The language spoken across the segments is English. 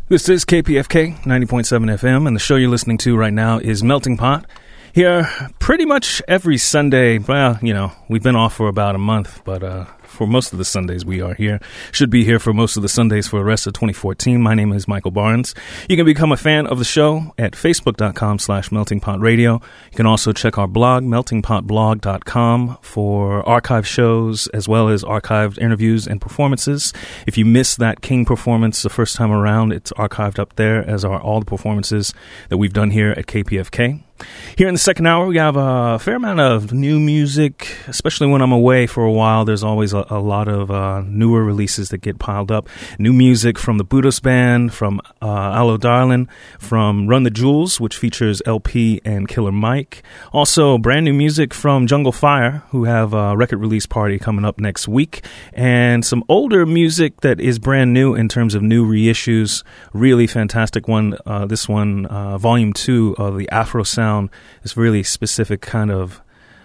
This is KPFK 90.7 FM, and the show you're listening to right now is Melting Pot. Here, pretty much every Sunday. Well, you know, we've been off for about a month, but for most of the Sundays we are here. Should be here for most of the Sundays for the rest of 2014. My name is Michael Barnes. You can become a fan of the show at facebook.com/meltingpotradio. You can also check our blog, meltingpotblog.com, for archive shows as well as archived interviews and performances. If you missed that King performance the first time around, it's archived up there, as are all the performances that we've done here at KPFK. Here in the second hour, we have a fair amount of new music, especially when I'm away for a while. There's always a lot of newer releases that get piled up. New music from the Budos Band, from Aloe Darlin, from Run the Jewels, which features LP and Killer Mike. Also, brand new music from Jungle Fire, who have a record release party coming up next week. And some older music that is brand new in terms of new reissues. Really fantastic one. This one, Volume 2 of the Afro Sound. It's really specific kind of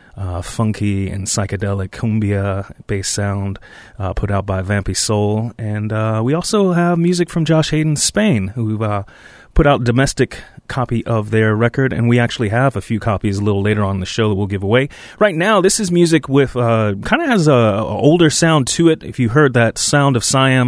funky and psychedelic cumbia-based sound put out by Vampy Soul. And we also have music from Josh Hayden Spain, who put out domestic copy of their record, and we actually have a few copies a little later on in the show that we'll give away. Right now, this is music with kind of has a older sound to it. If you heard that Sound of Siam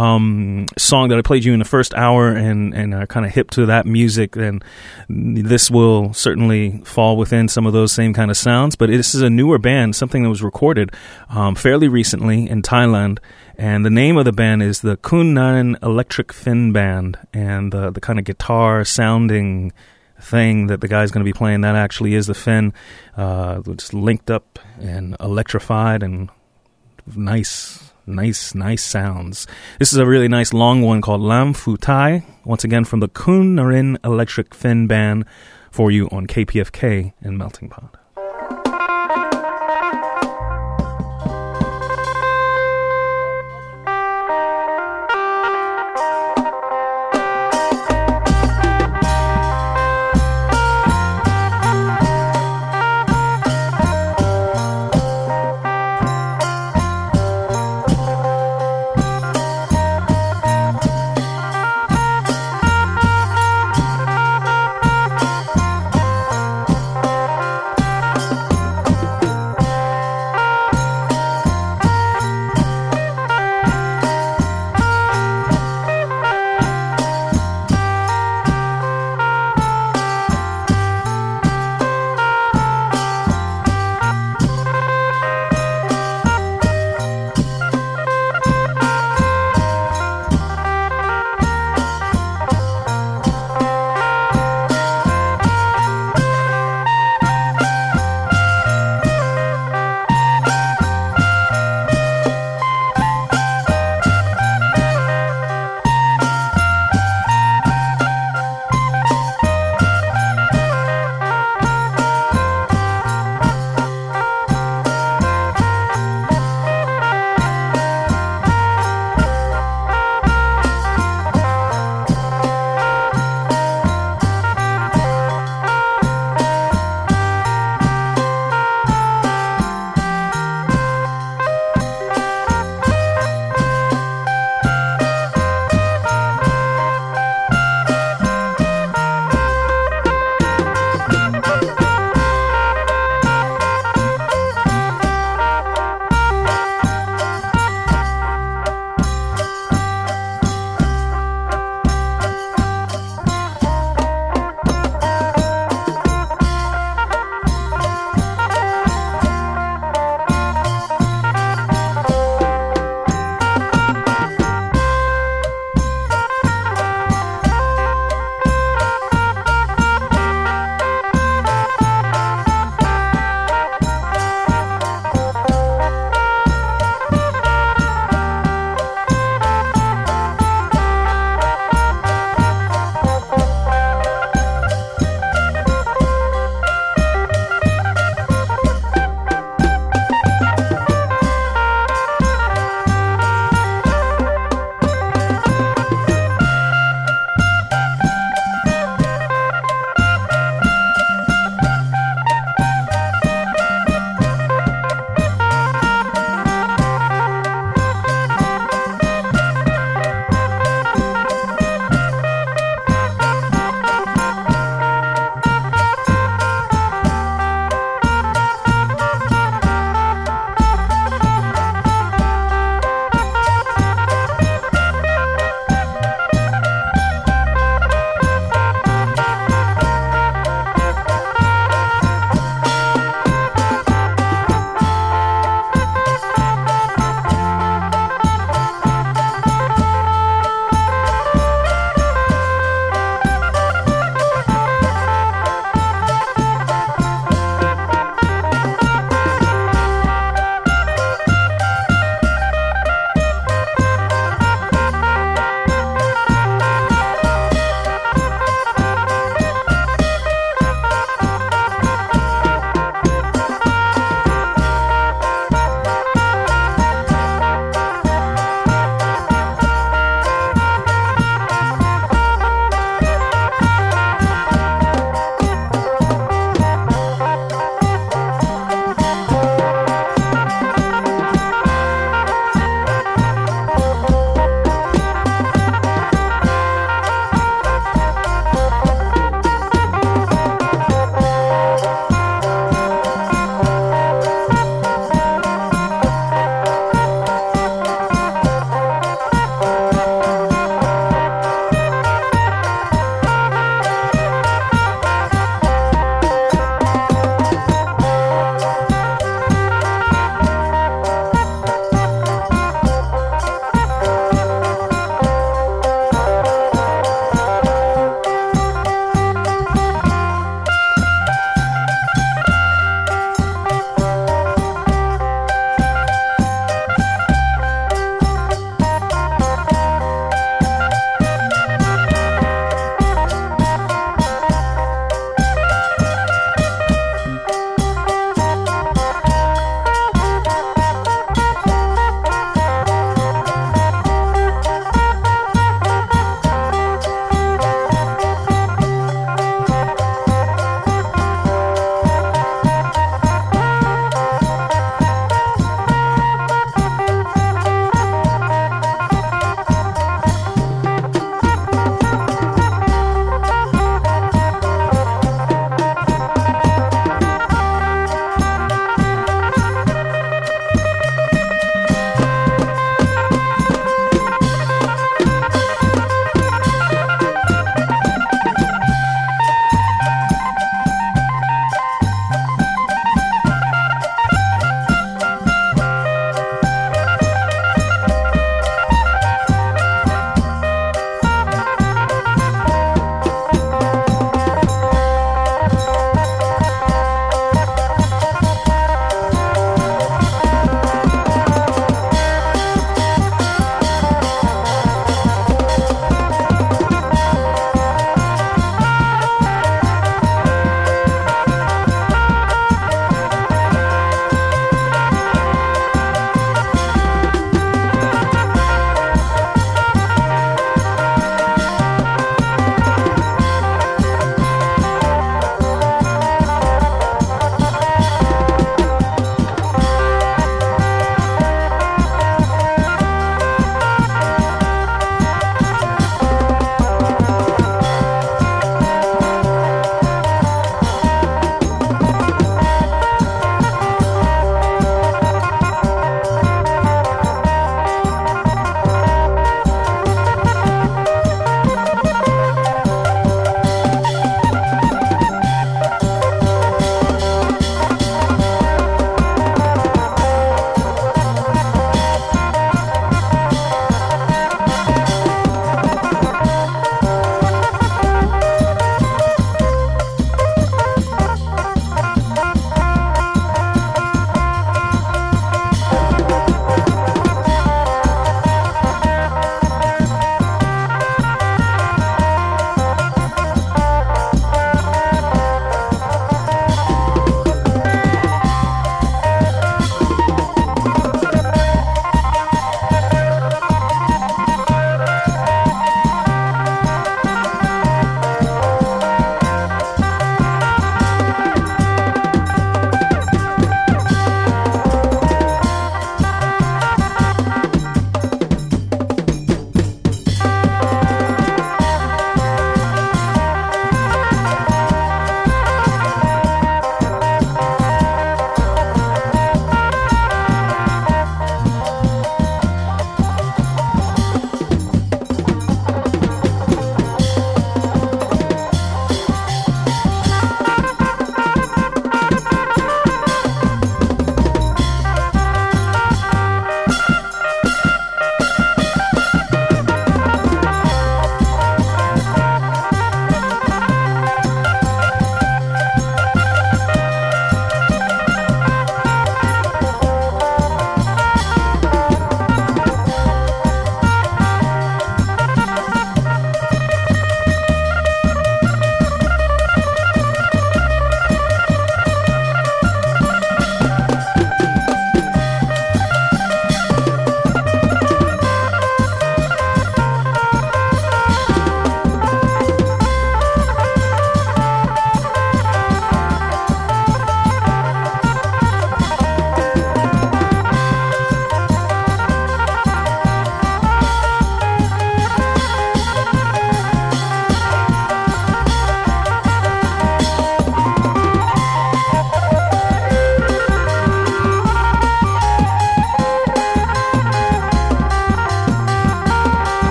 song that I played you in the first hour and are kind of hip to that music, then this will certainly fall within some of those same kind of sounds. But this is a newer band, something that was recorded fairly recently in Thailand. And the name of the band is the Kun Narin Electric Fin Band. And the kind of guitar sounding thing that the guy's going to be playing, that actually is the fin. It's linked up and electrified and nice sounds. This is a really nice long one called Lam Phu Thai. Once again from the Kun Narin Electric Fin Band for you on KPFK and Melting Pot.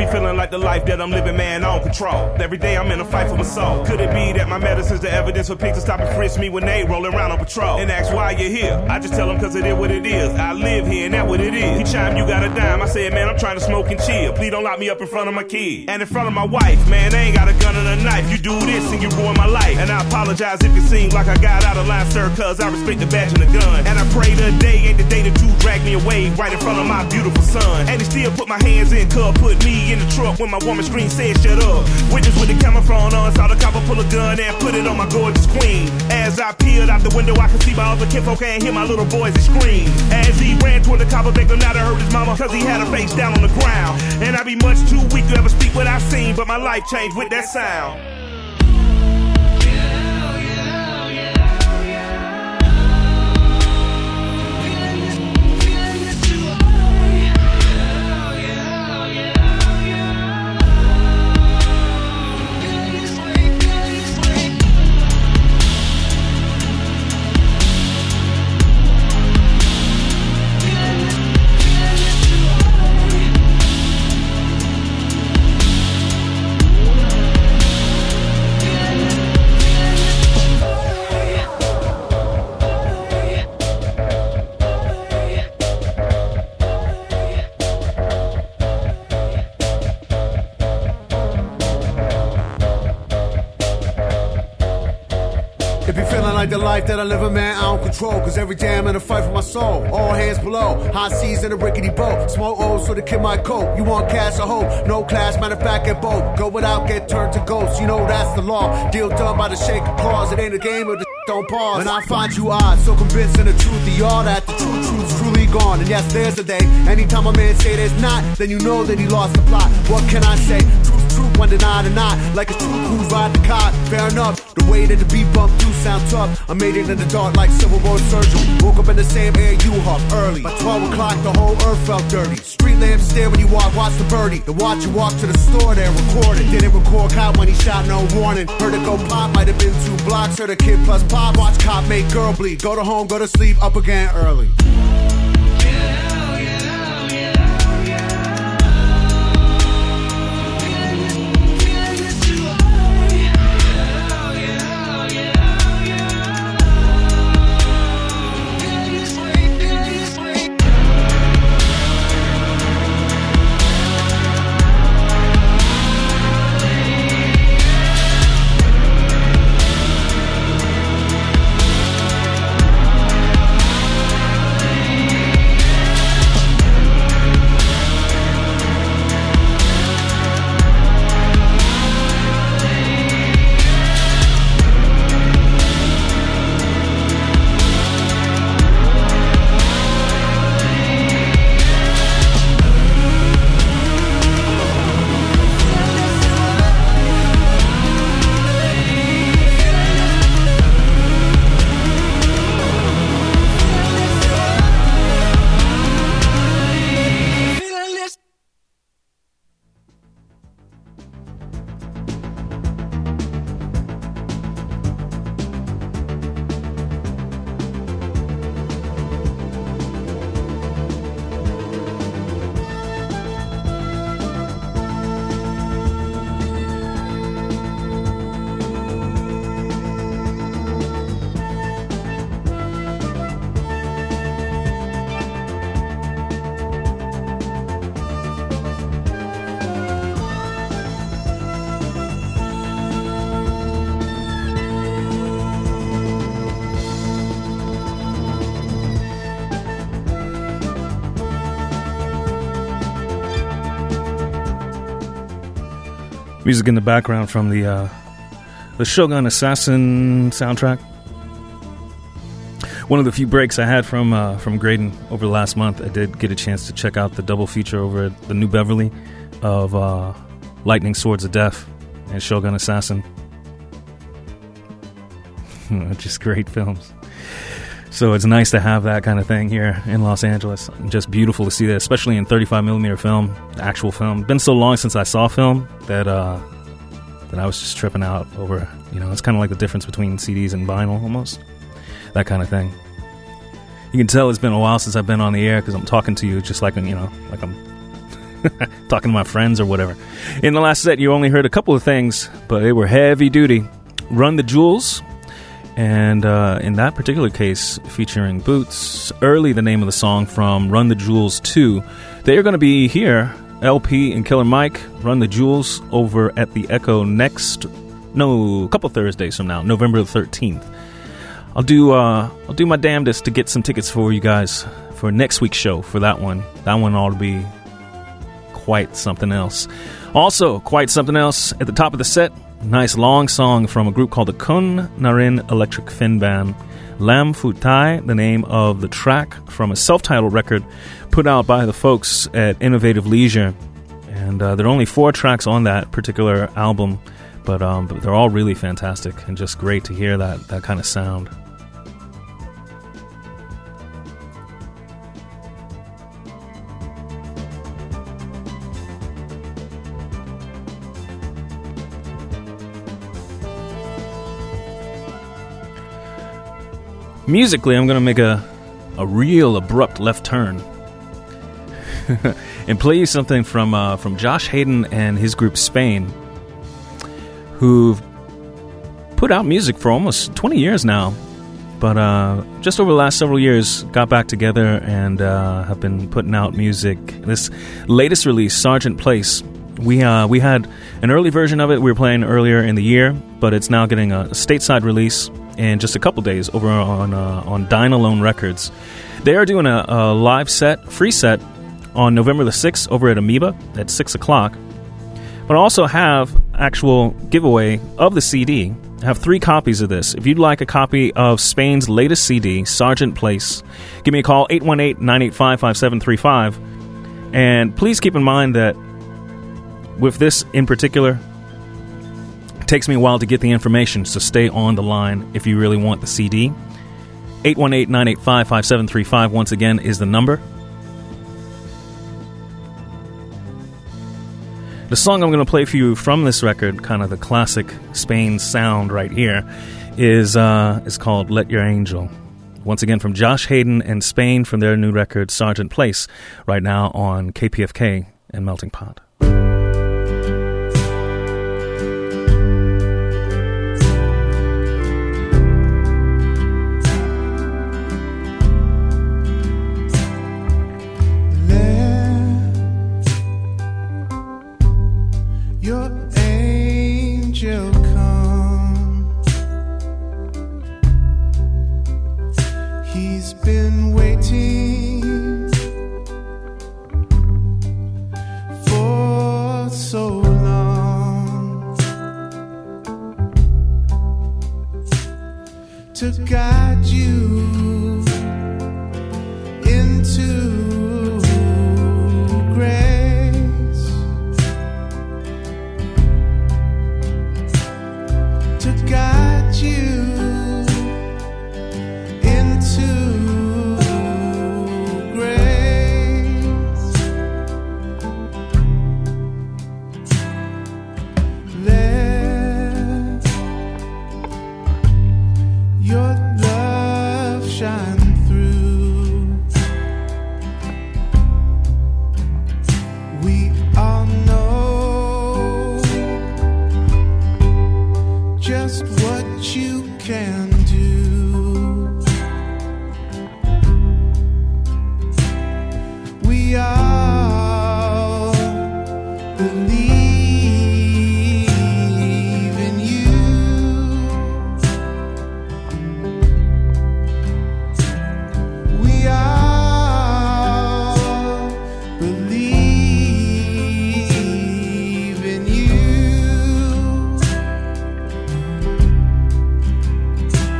be feeling like the life that I'm living, man, I don't control. Every day I'm in a fight for my soul. Could it be that my medicine's the evidence for pigs to stop and frisk me when they rolling around on patrol? And ask why you're here. I just tell them cause it is what it is. I live here and that's what it is. Each time you got a dime, I said, man, I'm trying to smoke and chill. Please don't lock me up in front of my kid. And in front of my wife, man, I ain't got a gun and a knife. You do this and you ruin my life. And I apologize if it seems like I got out of line, sir, cause I respect the badge and the gun. And I pray today ain't the day that you drag me away right in front of my beautiful son. And he still put my hands in cuff, put me in the truck when my woman screamed, said shut up. Witness with the camera phone on, saw the copper pull a gun and put it on my gorgeous queen. As I peered out the window, I could see my other kinfolk and hear my little boys scream. As he ran toward the copper, begged him not to hurt his mama, cause he had her face down on the ground. And I'd be much too weak to ever speak what I seen, but my life changed with that sound. The life that I live in, man, I don't control. Cause every day I'm in a fight for my soul. All hands below, high seas in a rickety boat. Smoke O's so the kid might cope. You want cash or hope? No class, matter of fact, get both. Go without, get turned to ghosts. You know that's the law. Deal done by the shake of claws. It ain't a game of the don't pause. And I find you odd, so convinced in the truth of y'all that the truth's truly gone. And yes, there's a day. Anytime a man say there's not, then you know that he lost the plot. What can I say? Truth, one denied or not. Like a truth who's ride the cot. Fair enough. The way that the beat bump do sound tough. I made it in the dark like Civil War surgery. Woke up in the same air you huff early. By 12 o'clock the whole earth felt dirty. Street lamps stare when you walk, watch the birdie. The watch you walk to the store there, record it. Didn't record cop when he shot, no warning. Heard it go pop, might have been 2 blocks. Heard a kid plus pop, watch cop make girl bleed. Go to home, go to sleep, up again early. Music in the background from the Shogun Assassin soundtrack. One of the few breaks I had from Graydon over the last month, I did get a chance to check out the double feature over at the New Beverly of Lightning Swords of Death and Shogun Assassin. Just great films. So it's nice to have that kind of thing here in Los Angeles. Just beautiful to see that, especially in 35mm film, actual film. Been so long since I saw film that I was just tripping out over, it's kind of like the difference between CDs and vinyl almost. That kind of thing. You can tell it's been a while since I've been on the air because I'm talking to you just like I'm talking to my friends or whatever. In the last set, you only heard a couple of things, but they were heavy duty. Run the Jewels, and in that particular case, featuring Boots. Early, the name of the song from Run the Jewels 2. They are going to be here, LP and Killer Mike, Run the Jewels, over at the Echo a couple Thursdays from now, November the 13th. I'll do my damnedest to get some tickets for you guys for next week's show for that one. That one ought to be quite something else. Also, quite something else at the top of the set. Nice long song from a group called the Kun Narin Electric Fin Band. Lam Futai, the name of the track from a self-titled record put out by the folks at Innovative Leisure. And there are only 4 tracks on that particular album, but they're all really fantastic and just great to hear that kind of sound. Musically, I'm going to make a real abrupt left turn and play you something from Josh Hayden and his group Spain, who've put out music for almost 20 years now, but just over the last several years got back together and have been putting out music. This latest release, Sergeant Place, we had an early version of it we were playing earlier in the year, but it's now getting a stateside release in just a couple days over on Dine Alone Records. They are doing a live set, free set, on November the 6th over at Amoeba at 6 o'clock. But I also have actual giveaway of the CD. I have 3 copies of this. If you'd like a copy of Spain's latest CD, Sergeant Place, give me a call, 818-985-5735. And please keep in mind that with this in particular, it takes me a while to get the information, so stay on the line if you really want the CD. 818-985-5735, once again, is the number. The song I'm going to play for you from this record, kind of the classic Spain sound right here, is called Let Your Angel. Once again, from Josh Hayden and Spain from their new record, Sergeant Place, right now on KPFK and Melting Pot. Your angel come. He's been waiting for so long to guide you into guide you into grace. Let your love shine through. We all know just what you can do. We all believe in you. We all believe in you.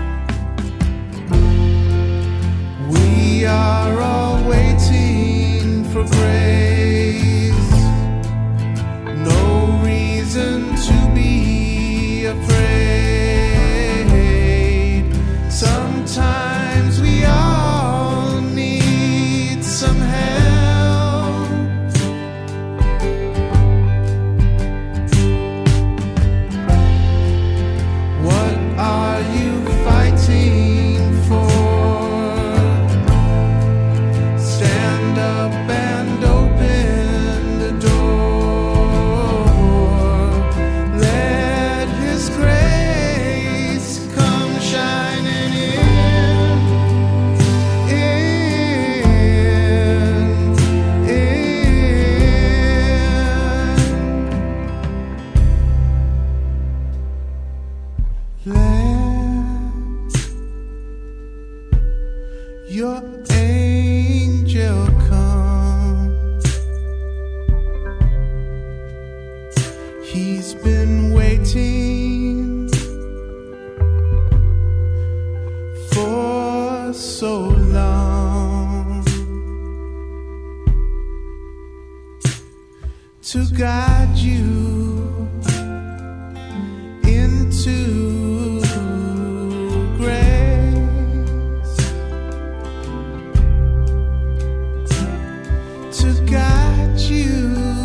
been waiting for so long to guide you into grace, to guide you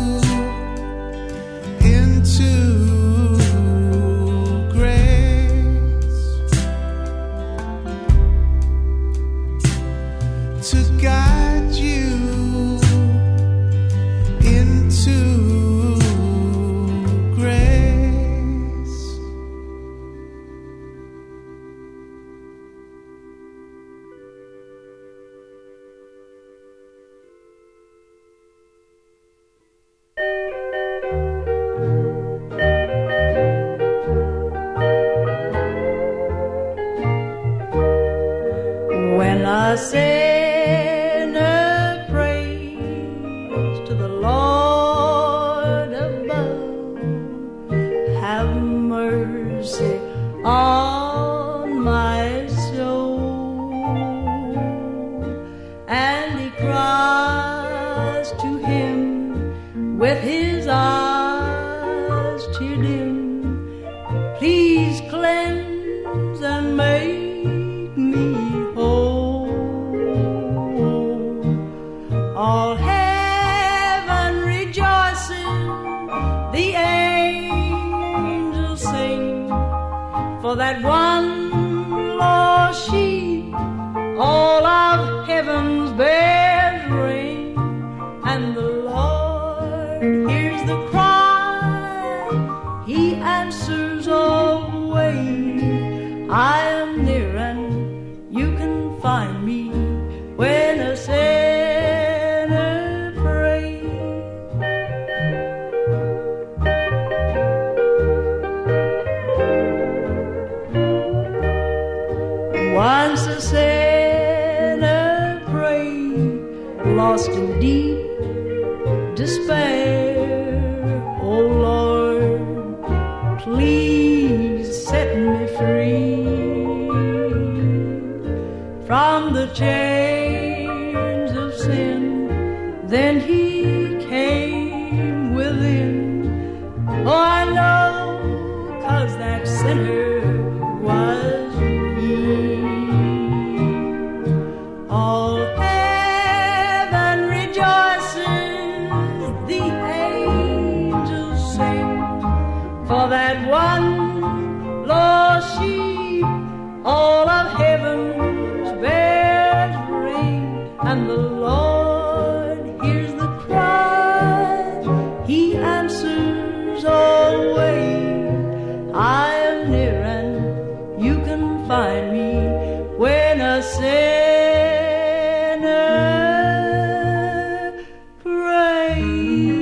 into grace, to guide you into grace. When a sinner prays to the Lord above, have mercy on my soul, and he cries to him with his eyes tear dim, please cleanse and make me whole. All heaven rejoices, the angels sing, for that one lost sheep, all of heaven's bells ring, and the Lord hears the cry, he answers always. I am near and you can find me when a sinner prays. Once a sinner prayed, lost in deep despair. Oh Lord, please set me free from the chains of sin. Then he came within. Oh, I know, 'cause that sinner was me. All heaven rejoices, the angels sing, for that one lost sheep, all of heaven's bells ring, and the Lord hears the cry, he answers always. I am near and you can find me when a sinner prays.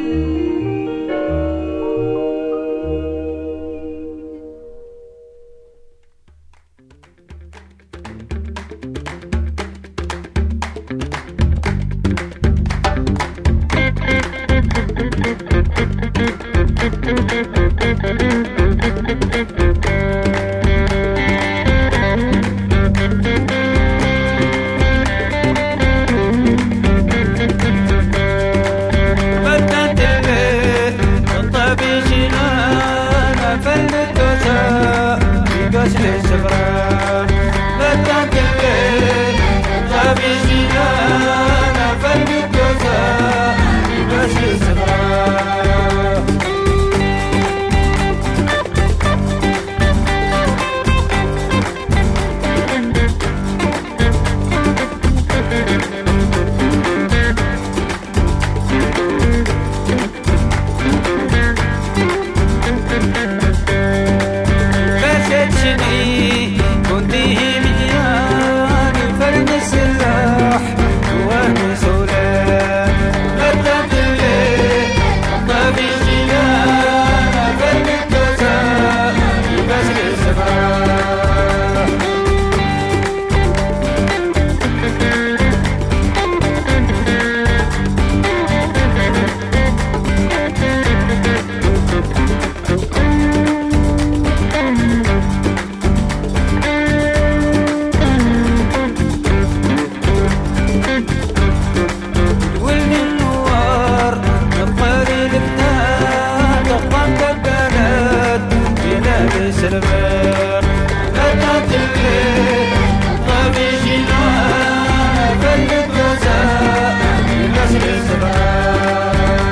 السلبان فتات الليل طبي جنان فلت غزاء بقصر الزمان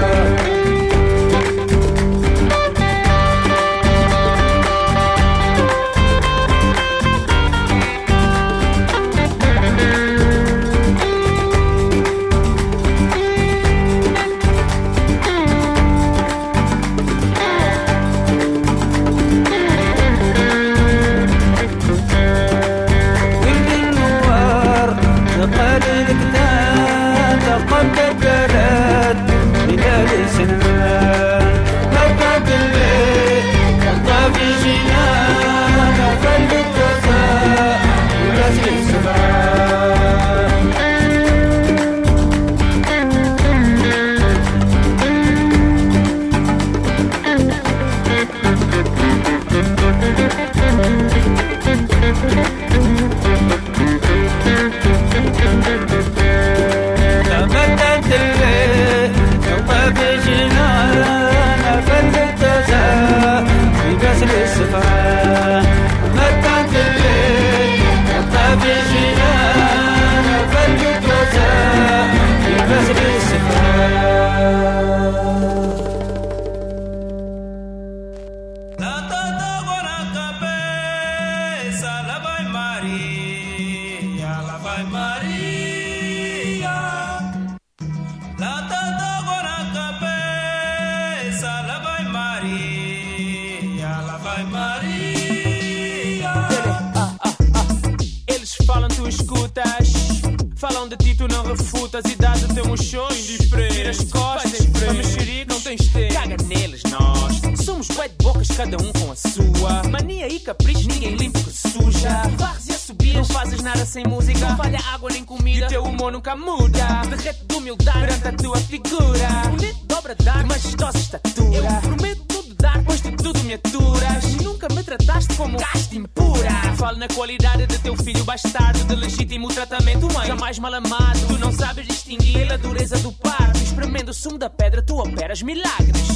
Falam de ti, tu não refutas e dás o teu um show indiferente. Tiras costas, para mexerir, não tens tempo. Caga neles, nós somos bué de bocas, cada um com a sua mania e capricho, ninguém limpa o que suja. Varres e assobias, não fazes nada sem música. Não falha água nem comida, e teu humor nunca muda. Derrete de humildade perante a tua figura. Bonito dobra dar, de majestosa estatura. Eu prometo tudo dar, pois tu tudo me aturas. Nunca me trataste como gasto impura. Falo na qualidade de teu filho bastardo, de legítimo tratamento, mãe, jamais mal amado. Tu não sabes distinguir pela dureza do parto. Espremendo o sumo da pedra, tu operas milagres.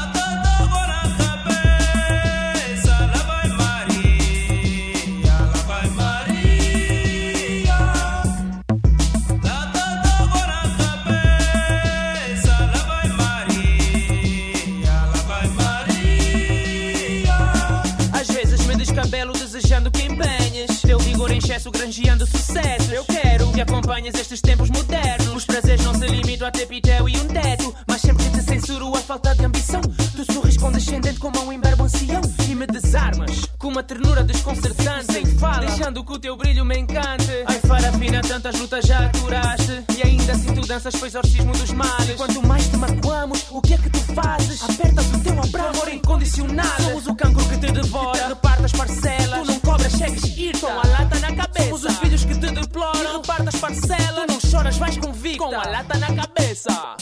Desejando que empenhes teu vigor em excesso, granjeando sucesso. Eu quero que acompanhes estes tempos modernos. Os prazeres não se limitam a ter pitel e um teto, mas sempre que te censuro a falta de ambição, tu sorris condescendente como um imberbe ancião e me desarmas com uma ternura desconcertante. Sem fala, deixando que o teu brilho me encante. Ai, farafina, tantas lutas já aturaste e ainda assim tu danças para o exorcismo dos males. E quanto mais te magoamos, o que é que tu fazes? Apertas o teu abraço, amor incondicionado. Somos o cancro que te devora, reparte as parcelas. Tu não cobras, cheques ir com a lata na cabeça. Somos os filhos que te deploram, reparte as parcelas. Tu não choras, vais convicta com a lata na cabeça.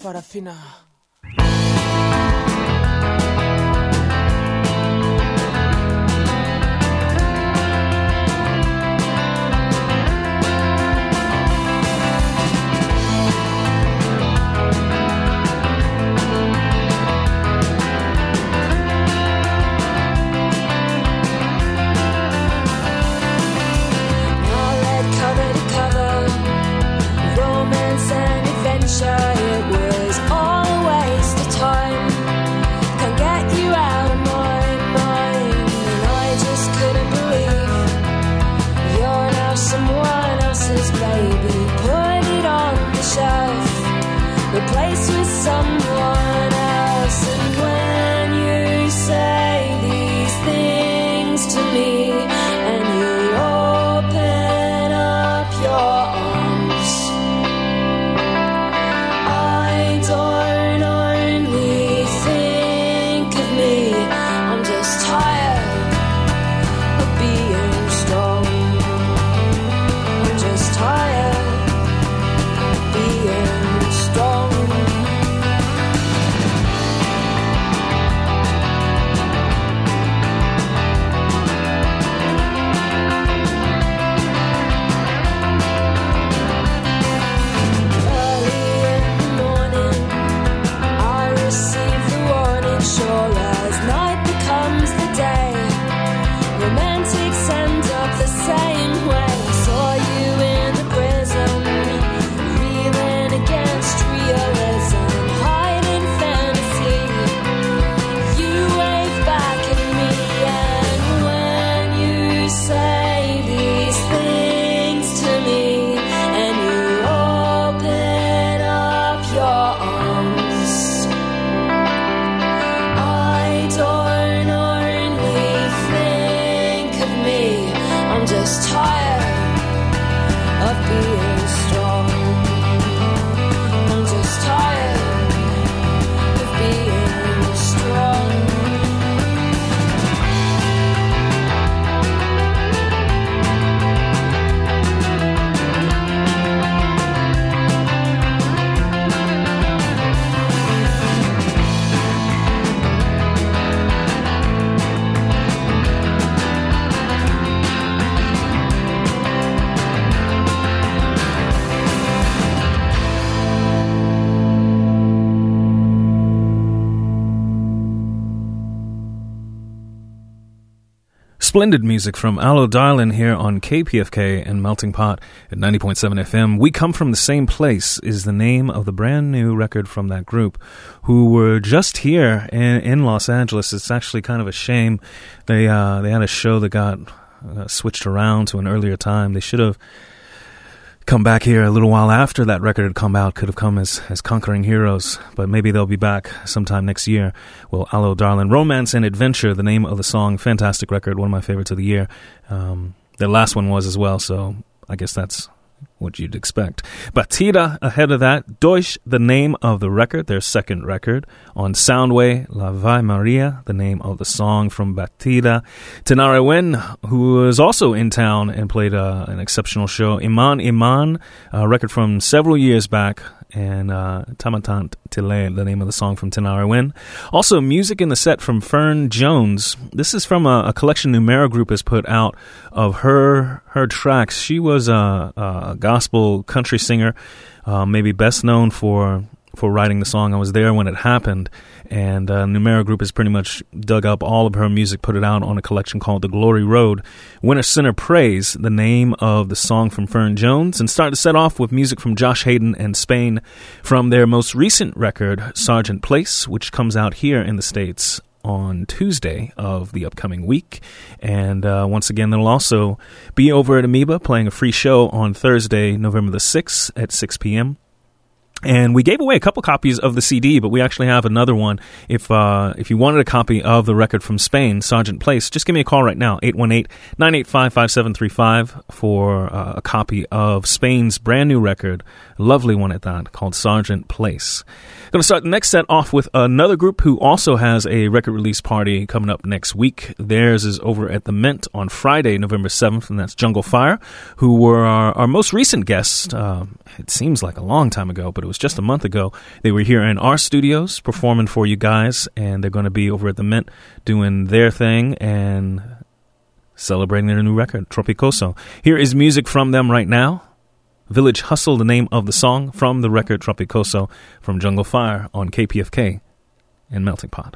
Farafina. It was all a waste of time. Can't get you out of my mind. And I just couldn't believe you're now someone else's baby. Put it on the shelf, replaced with someone else. And when you say these things to me, and you open up your arms, don't only think of me. I'm just tired of being strong. I'm just tired of being strong. Sure as night becomes the day, romantics end up the same way. Saw you in the prison, reeling against realism, hiding fantasy. You wave back at me, and when you say these things to me, and you open up your arms, don't only think of me. I'm just tired of being strong. I'm just tired of being strong. Splendid music from Aloe Darlin here on KPFK and Melting Pot at 90.7 FM. We Come From the Same Place is the name of the brand new record from that group, who were just here in Los Angeles. It's actually kind of a shame. They had a show that got switched around to an earlier time. They should have come back here a little while after that record had come out. Could have come as Conquering Heroes, but maybe they'll be back sometime next year. Well, Aloe Darlin, Romance and Adventure, the name of the song. Fantastic record, one of my favorites of the year. Their last one was as well, so I guess that's what you'd expect. Batida ahead of that. Deutsch, the name of the record, their second record. On Soundway, La Vai Maria, the name of the song from Batida. Tenare Wen, who was also in town and played an exceptional show. Iman Iman, a record from several years back. And Tamatant Tile, the name of the song from Tenare Wen. Also, music in the set from Fern Jones. This is from a collection Numera Group has put out of her tracks. She was a gospel country singer, maybe best known for writing the song I Was There When It Happened. And Numera Group has pretty much dug up all of her music, put it out on a collection called The Glory Road. Winter Sinner Praise, the name of the song from Fern Jones. And start to set off with music from Josh Hayden and Spain from their most recent record, Sergeant Place, which comes out here in the States on Tuesday of the upcoming week. And once again, they'll also be over at Amoeba playing a free show on Thursday, November the 6th at 6 p.m. And we gave away a couple copies of the CD, but we actually have another one. If you wanted a copy of the record from Spain, Sergeant Place, just give me a call right now, 818-985-5735, for a copy of Spain's brand new record, Lovely one at that, called Sergeant Place. Going to start the next set off with another group who also has a record release party coming up next week. Theirs is over at the Mint on Friday, November 7th, and that's Jungle Fire, who were our most recent guests. It seems like a long time ago, but it was just a month ago. They were here in our studios performing for you guys, and they're going to be over at the Mint doing their thing and celebrating their new record, Tropicoso. Here is music from them right now. Village Hustle, the name of the song from the record Tropicoso from Jungle Fire on KPFK and Melting Pot.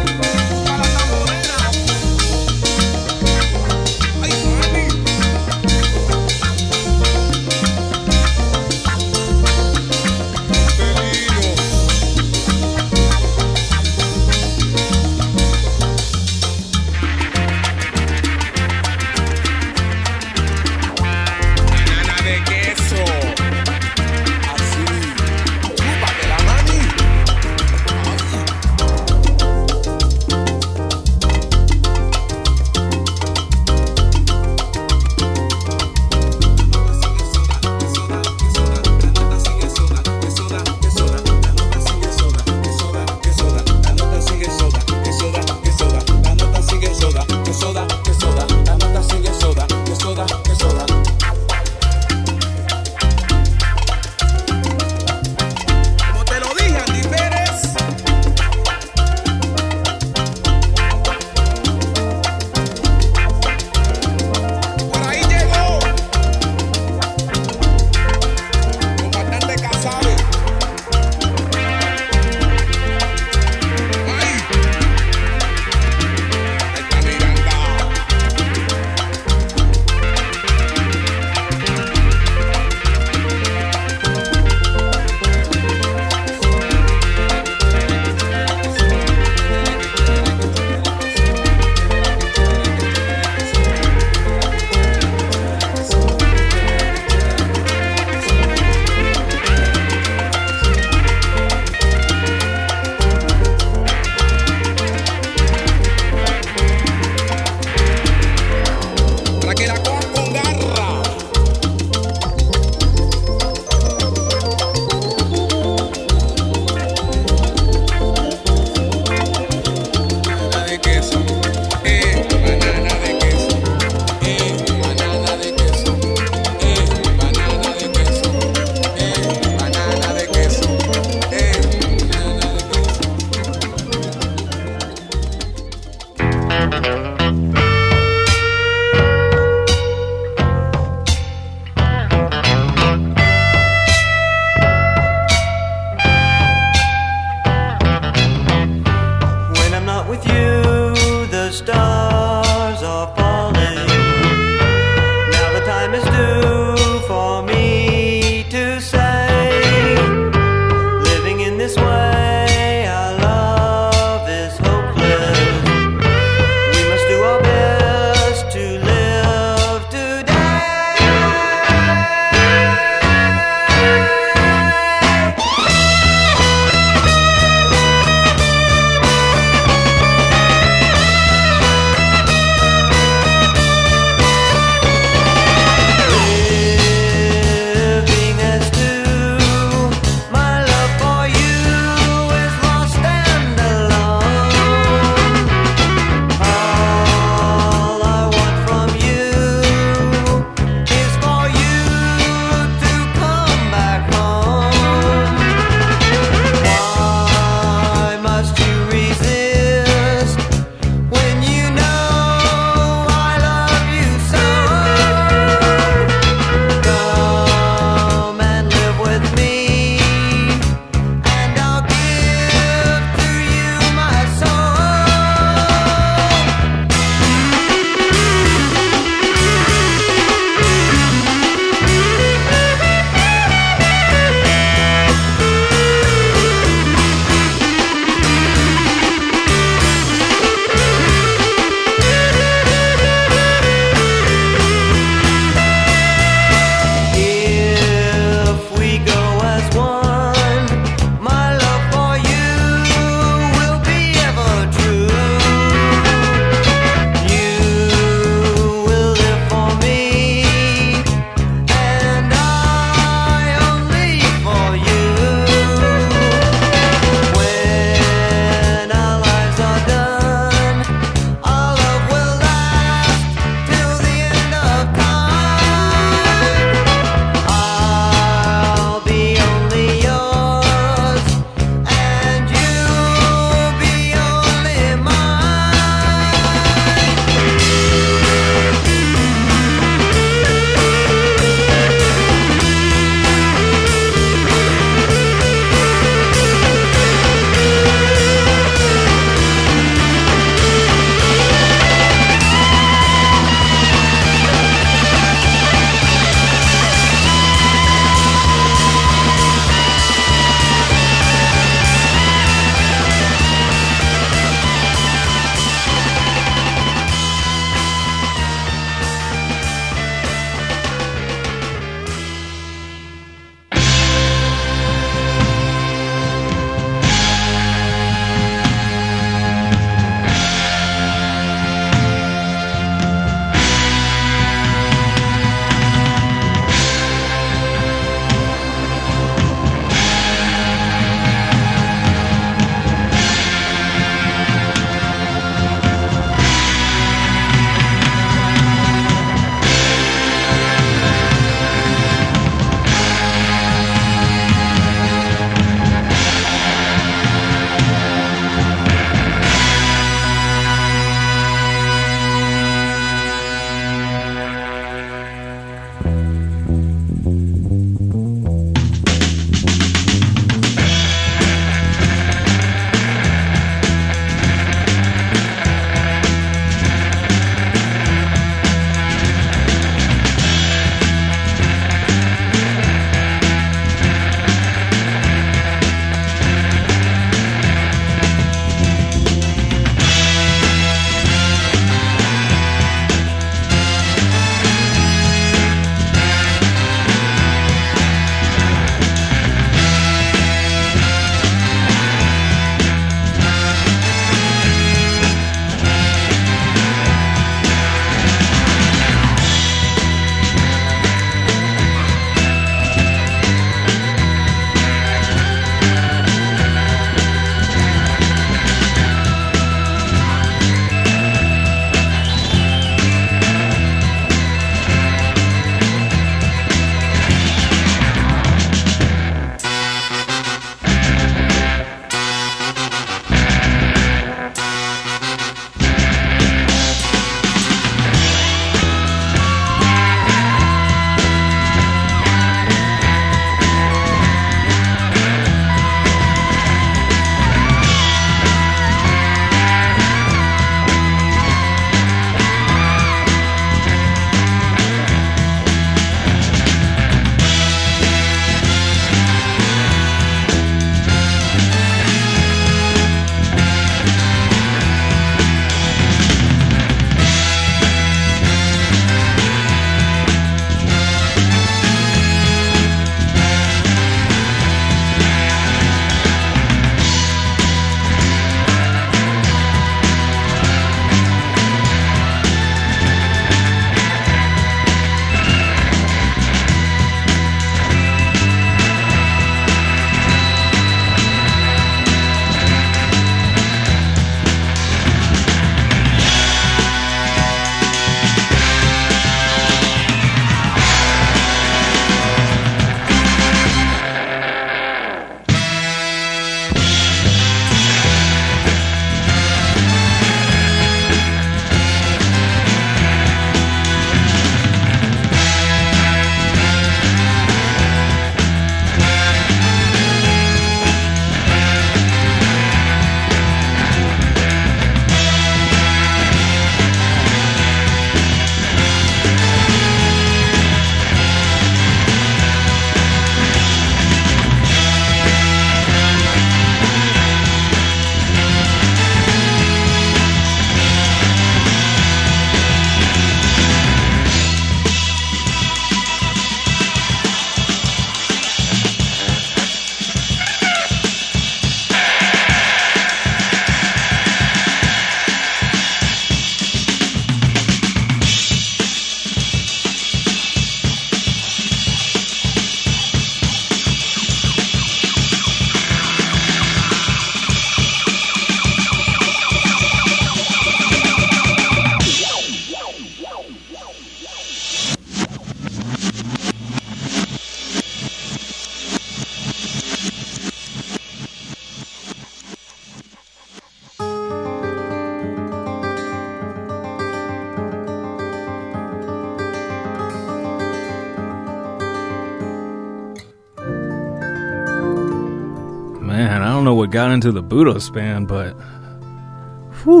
don't know what got into the Budos band, but whew.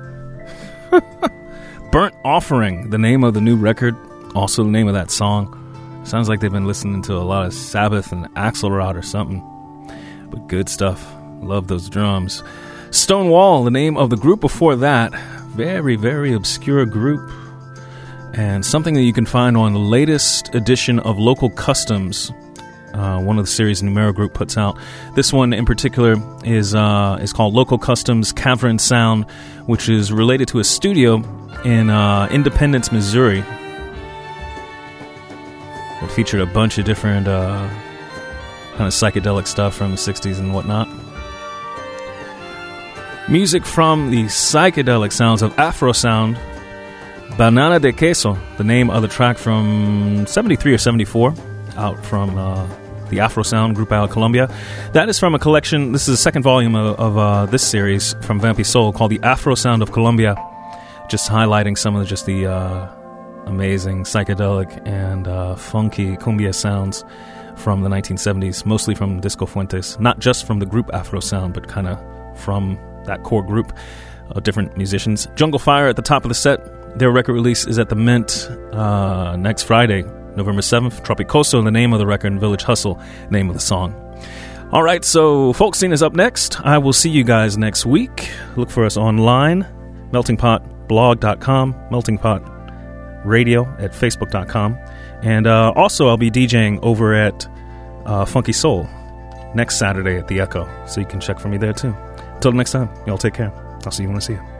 Burnt Offering, the name of the new record, also the name of that song. Sounds like they've been listening to a lot of Sabbath and Axelrod or something. But good stuff. Love those drums. Stonewall, the name of the group before that. Very, very obscure group. And something that you can find on the latest edition of Local Customs, one of the series Numero Group puts out. This one in particular is called Local Customs Cavern Sound, which is related to a studio in Independence, Missouri. It featured a bunch of different kind of psychedelic stuff from the 60s and whatnot. Music from the psychedelic sounds of Afro Sound. Banana de Queso, the name of the track from 73 or 74, out from the Afro Sound group out of Colombia. That is from a collection, this is the second volume of this series from Vampy Soul called The Afro Sound of Colombia, just highlighting some of the amazing psychedelic and funky cumbia sounds from the 1970s, mostly from Disco Fuentes, not just from the group Afro Sound, but kind of from that core group of different musicians. Jungle Fire at the top of the set. Their record release is at the Mint next Friday, November 7th. Tropicoso, the name of the record, and Village Hustle, name of the song. All right, so Folk Scene is up next. I will see you guys next week. Look for us online, meltingpotblog.com, meltingpotradio at facebook.com. And also I'll be DJing over at Funky Soul next Saturday at the Echo, so you can check for me there too. Until next time, y'all take care. I'll see you when I see you.